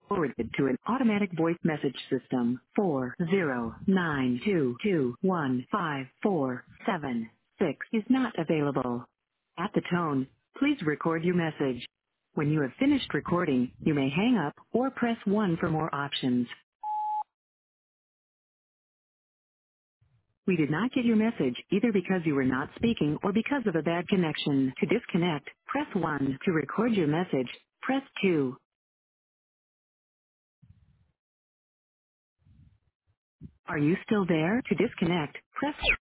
forwarded to an automatic voice message system. 409221547 is not available. At the tone, please record your message. When you have finished recording, you may hang up or press 1 for more options. We did not get your message either because you were not speaking or because of a bad connection. To disconnect, press 1. To record your message, press 2. Are you still there? To disconnect, press